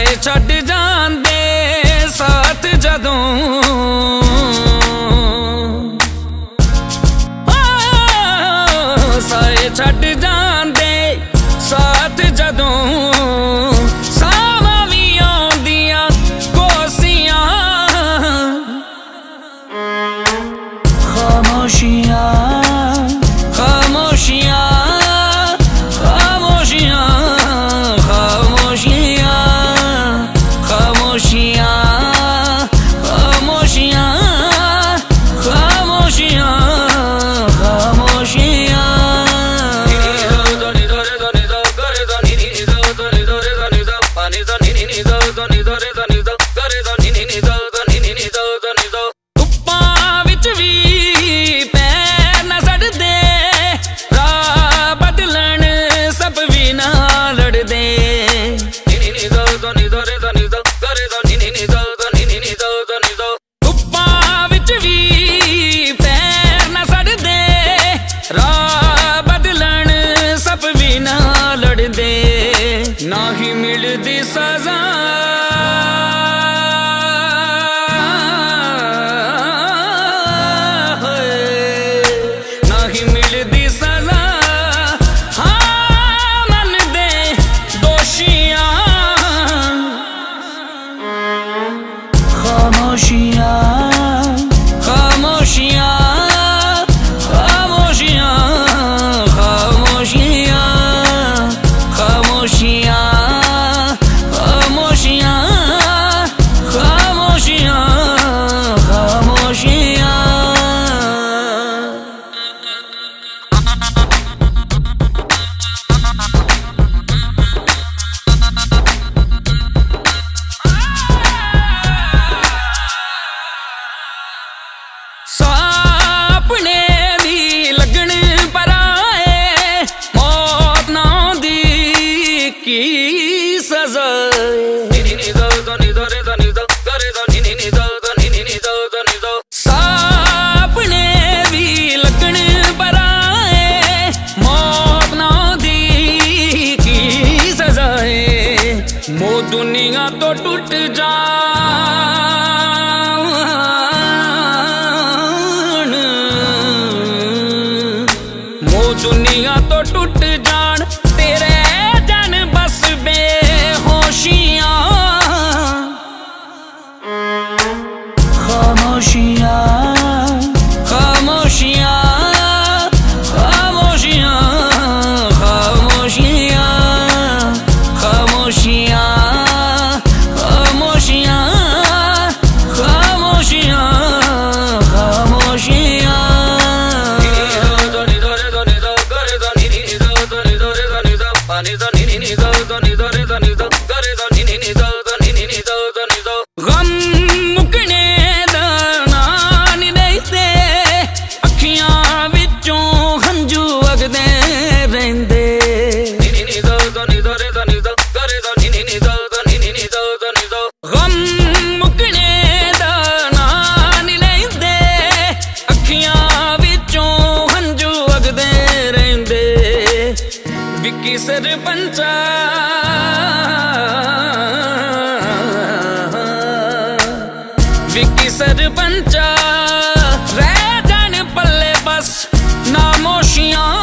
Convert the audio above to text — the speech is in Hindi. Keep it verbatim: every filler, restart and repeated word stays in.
साए छड्ड जांदे साथ जदों साए छड्ड जांदे साथ जदों सावां वी आउंदियां कोसियां खामोशियां खामोशियां खामोशियां खामोशियां खामोशियां खामोशियां खामोशियां खामोशियां धुप्पां विच वी पैर न सड़दे राह बदलन सब भी ना लड़दे धुप्पां विच वी पैर न सड़दे राह बदलन सब भी ना लड़दे ना ही मिलदी सजा ना ही मिलदी सजा हाँ मन दे दोषियां खामोशियां खामोशियां खामोशियां खामोशियां खामोशियां खामोशियां खामोशियां खामोशियां सापने भी लगन पराए मौत ना दी की सजा सापने भी लगन पराए मौत ना दी की सजाए मो दुनिया तो टूट जा दुनिया तो टूट जान तेरे जन बस बेहोशियां खामोशियां खामोशियां खामोशियां खामोशियां खामोशियां खामोशियां खामोशियां खामोशियां गम मुकने दा नां नी लैंदे अखियां विचों हंझू वगदे रहिंदे गम मुकने दा नां नी लैंदे अखियां विचों हंझू वगदे रहिंदे विक्की सरपंचा विक्की सरपंचा रह जान पल्ले बस नामोशियां